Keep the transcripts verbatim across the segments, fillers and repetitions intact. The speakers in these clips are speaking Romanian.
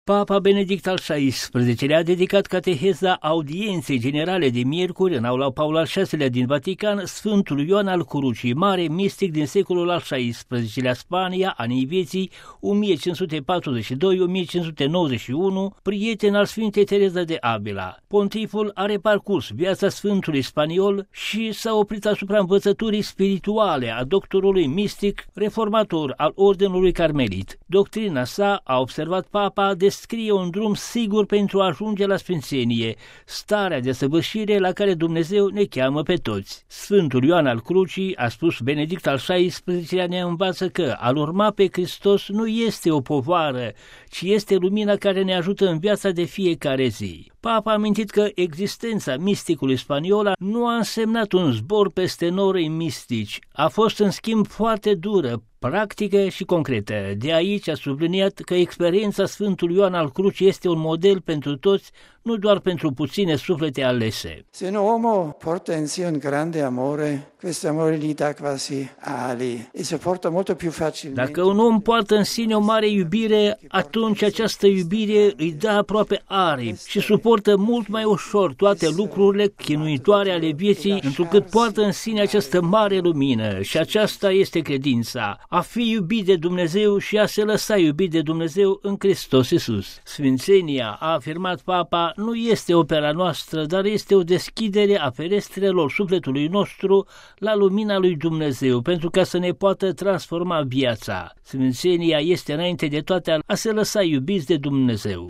Papa Benedict al șaisprezecelea a dedicat cateheza audienței generale de miercuri în aula Paul al șaselea din Vatican Sfântul Ioan al Crucii, mare mistic din secolul al șaisprezecelea Spania, anii vieții o mie cinci sute patruzeci și doi - o mie cinci sute nouăzeci și unu, prieten al Sfintei Tereza de Avila. Pontiful are parcurs viața Sfântului Spaniol și s-a oprit asupra învățăturii spirituale a doctorului mistic reformator al Ordinului Carmelit. Doctrina sa, a observat Papa, descrie un drum sigur pentru a ajunge la sfințenie, starea de săvârșire la care Dumnezeu ne cheamă pe toți. Sfântul Ioan al Crucii, a spus Benedict al șaisprezecelea, ne învață că a-L urma pe Hristos nu este o povară, ci este lumina care ne ajută în viața de fiecare zi. Papa a amintit că existența misticului spaniol nu a însemnat un zbor peste norii mistici, a fost în schimb foarte dură, practică și concretă. De aici a subliniat că experiența Sfântului Ioan al Crucii este un model pentru toți, nu doar pentru puține suflete alese. Se un uomo porta in sé un grande amore, questo amore gli dà quasi ali e si porta molto più facilmente. Dacă un om poartă în sine o mare iubire, atunci această iubire îi dă aproape aripi și suportă mult mai ușor toate lucrurile chinuitoare ale vieții, întrucât poartă în sine această mare lumină și aceasta este credința, a fi iubit de Dumnezeu și a se lăsa iubit de Dumnezeu în Hristos Iisus. Sfințenia, a afirmat Papa, nu este opera noastră, dar este o deschidere a ferestrelor sufletului nostru la lumina lui Dumnezeu, pentru ca să ne poată transforma viața. Sfințenia este înainte de toate a se lăsa iubiți de Dumnezeu.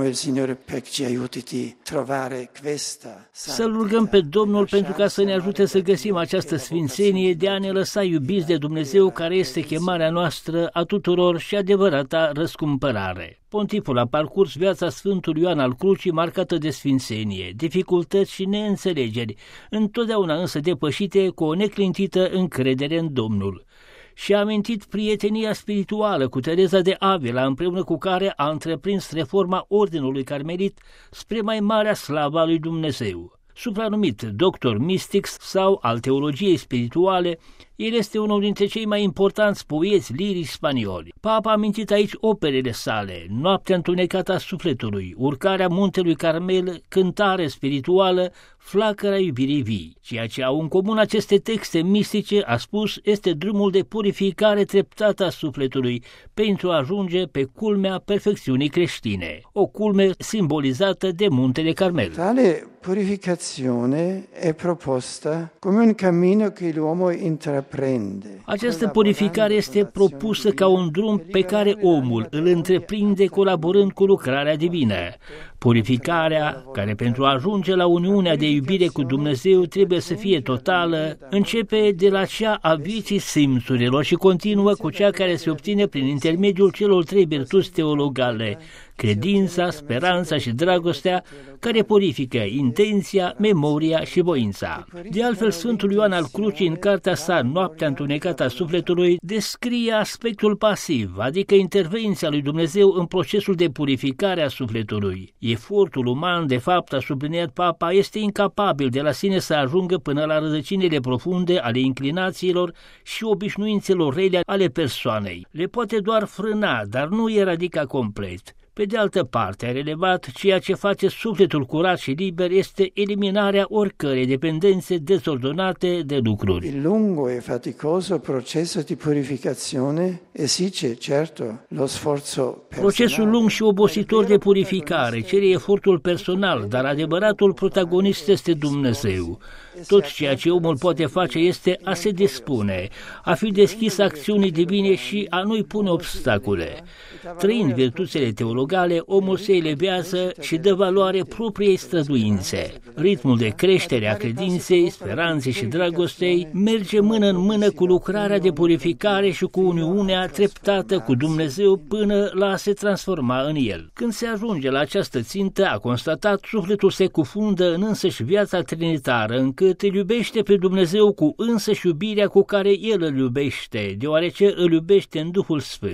Să-L rugăm pe Domnul pentru ca să ne ajute să găsim această sfințenie de a ne lăsa iubiți de Dumnezeu, care este chemarea noastră a tuturor și adevărata răscumpărare. Pontiful a parcurs viața Sfântului Ioan al Crucii marcată de sfințenie, dificultăți și neînțelegeri, întotdeauna însă depășite cu o neclintită încredere în Domnul. Și a amintit prietenia spirituală cu Tereza de Avila, împreună cu care a întreprins reforma Ordinului Carmelit spre mai marea slavă a lui Dumnezeu. Supranumit doctor mistic sau al teologiei spirituale, el este unul dintre cei mai importanți poeți lirici spanioli. Papa a amintit aici operele sale, Noaptea întunecată a sufletului, Urcarea muntelui Carmel, Cântare spirituală, Flacăra iubirii vii. Ceea ce au în comun aceste texte mistice, a spus, este drumul de purificare treptată a sufletului pentru a ajunge pe culmea perfecțiunii creștine, o culme simbolizată de muntele Carmel. Tale purificazione è proposta come un cammino che l'uomo intraprende. Această purificare este propusă ca un drum pe care omul îl întreprinde colaborând cu lucrarea divină. Purificarea, care pentru a ajunge la uniunea de iubire cu Dumnezeu trebuie să fie totală, începe de la cea a vieții simțurilor și continuă cu cea care se obține prin intermediul celor trei virtuți teologale, credința, speranța și dragostea, care purifică intenția, memoria și voința. De altfel, Sfântul Ioan al Crucii, în cartea sa Noaptea întunecată a sufletului, descrie aspectul pasiv, adică intervenția lui Dumnezeu în procesul de purificare a sufletului. Efortul uman, de fapt, a subliniat Papa, este incapabil de la sine să ajungă până la rădăcinile profunde ale inclinațiilor și obișnuințelor rele ale persoanei. Le poate doar frâna, dar nu eradica complet. Pe de altă parte, a relevat, ceea ce face sufletul curat și liber este eliminarea oricărei dependențe dezordonate de lucruri. Il lungo e faticoso processo di purificazione esige, certo, lo sforzo personale. Procesul lung și obositor de purificare cere efortul personal, dar adevăratul protagonist este Dumnezeu. Tot ceea ce omul poate face este a se dispune, a fi deschis acțiunii divine și a nu-i pune obstacole. Trăind virtuțile teologale, omul se elevează și dă valoare propriei străduințe. Ritmul de creștere a credinței, speranței și dragostei merge mână în mână cu lucrarea de purificare și cu uniunea treptată cu Dumnezeu până la a se transforma în El. Când se ajunge la această țintă, a constatat, sufletul se cufundă în însăși viața trinitară, încât îl iubește pe Dumnezeu cu însăși iubirea cu care El îl iubește, deoarece îl iubește în Duhul Sfânt.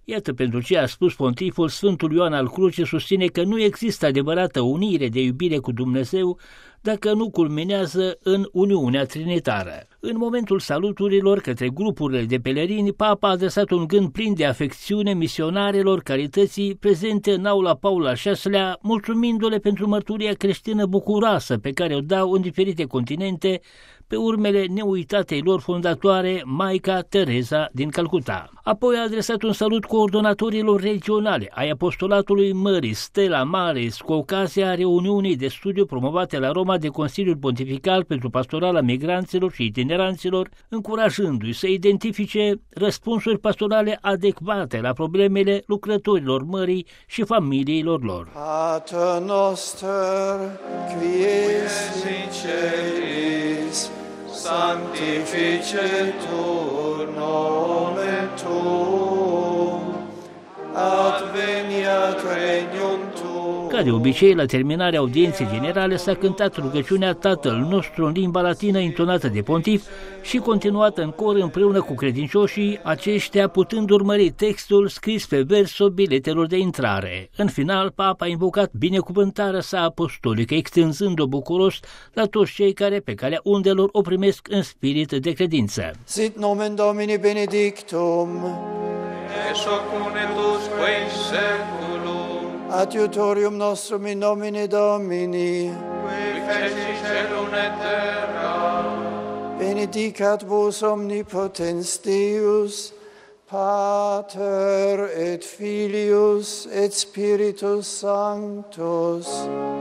Iată pentru ce a spus pontiful, Sfântul Ioan al Crucii susține că nu există adevărată unire de iubire cu Dumnezeu dacă nu culminează în uniunea trinitară. În momentul saluturilor către grupurile de pelerini, Papa a adresat un gând plin de afecțiune misionarilor carității prezente în aula Paul al șaselea, mulțumindu-le pentru mărturia creștină bucuroasă pe care o dau în diferite continente pe urmele neuitatei lor fondatoare, Maica Tereza din Calcuta. Apoi a adresat un salut coordonatorilor regionale ai Apostolatului Mării Stella Maris cu ocazia reuniunii de studiu promovate la Roma de Consiliul Pontifical pentru Pastorala Migranților și Itineranților, încurajându-i să identifice răspunsuri pastorale adecvate la problemele lucrătorilor mării și familiilor lor. Pater noster, qui es in celis, sanctificetur nomen tuum, adveniat regnum tuum. Ca de obicei, la terminarea audienței generale s-a cântat rugăciunea Tatăl nostru în limba latină intonată de pontif și continuată în cor împreună cu credincioșii, aceștia putând urmări textul scris pe versul biletelor de intrare. În final, Papa a invocat binecuvântarea sa apostolică, extinzând-o bucuros la toți cei care pe calea undelor o primesc în spirit de credință. Sit nomen Domini benedictum, et hoc nunc et usque in saeculum, adiutorium nostrum in nomine Domini, qui feci caelum et terra, benedicat vos omnipotens Deus, Pater et Filius et Spiritus Sanctus.